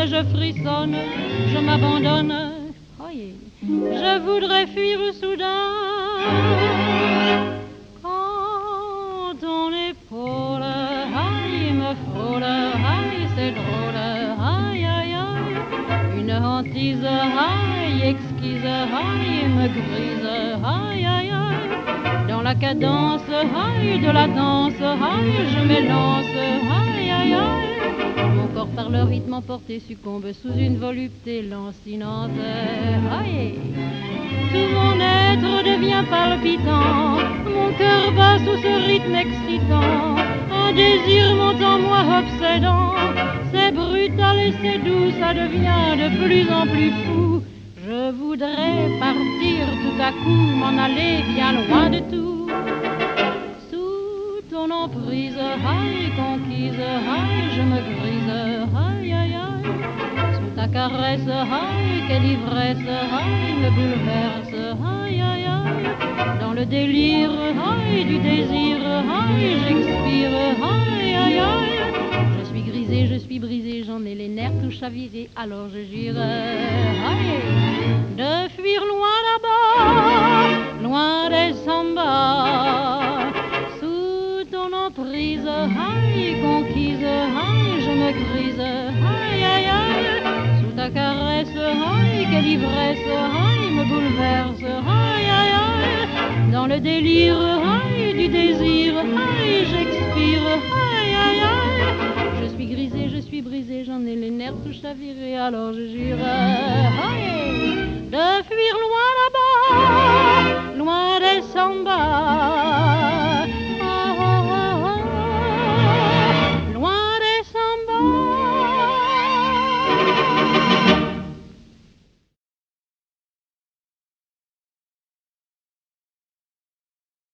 je frissonne, je m'abandonne. Aïe, je voudrais fuir soudain. Quand ton épaule, aïe, me frôle, aïe, c'est drôle, aïe, aïe, aïe. Une hantise, aïe, exquise, aïe, me grise, aïe, aïe, aïe. Dans la cadence, aïe, de la danse, aïe, je m'élance, aïe, aïe, aïe. Mon corps par le rythme emporté succombe sous une volupté lancinante, aïe. Tout mon être devient palpitant, mon cœur bat sous ce rythme excitant. Un désir monte en moi obsédant, c'est brutal et c'est doux, ça devient de plus en plus fou. Je voudrais partir tout à coup, m'en aller bien loin de tout. Sous ton emprise, aïe, conquise, aïe, je me grise, aïe, aïe, aïe. Sous ta caresse, aïe, quelle ivresse, aïe, me bouleverse, aïe, aïe, aïe. Dans le délire, aïe, du désir, aïe, j'expire, aïe, aïe, aïe. Je suis grisée, je suis brisée, j'en ai les nerfs tout chavirés, alors je jure, aïe, de fuir loin là-bas, loin des sambas. Sous ton emprise, aïe, conquise, aïe, je me grise, aïe, aïe, aïe. Sous ta caresse, aïe, quelle ivresse, aïe, me bouleverse, aïe, aïe, aïe. Dans le délire, aïe, du désir, aïe, j'expire, aïe, aïe, aïe. Je suis grisée, je suis brisée, j'en ai les nerfs tout chavirés, alors je jure, aïe, de fuir loin.